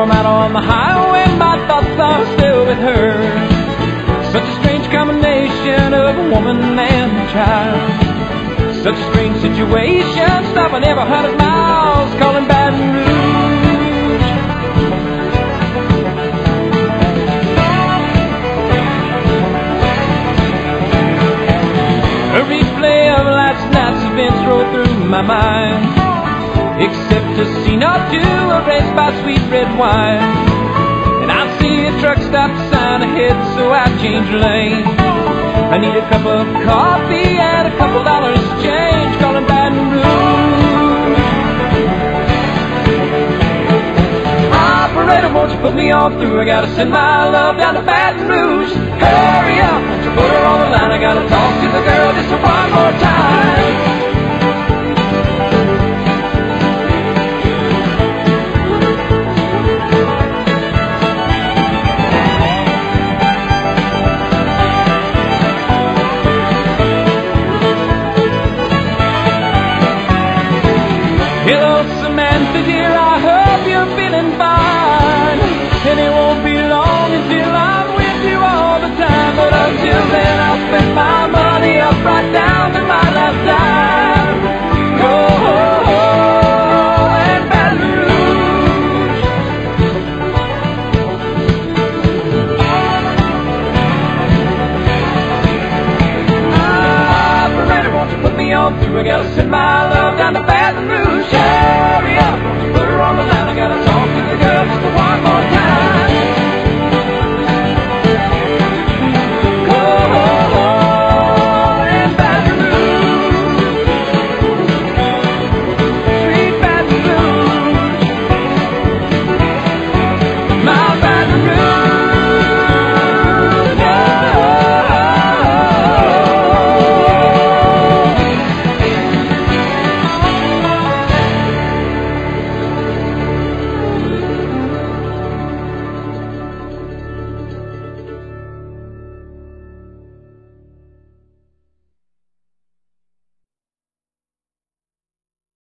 I'm out on the highway, my thoughts are still with her. Such a strange combination of a woman and a child. Such a strange situation, stopping every 100 miles, calling Baton Rouge. A replay of last night's events rolled through my mind, except a scene or two erased by sweet red wine. And I see a truck stop sign ahead, so I change lane. I need a cup of coffee and a couple dollars change, calling Baton Rouge. Operator, won't you put me on through? I gotta send my love down to Baton Rouge. Hurry up, won't you put her on the line? I gotta talk to the girl just one more time.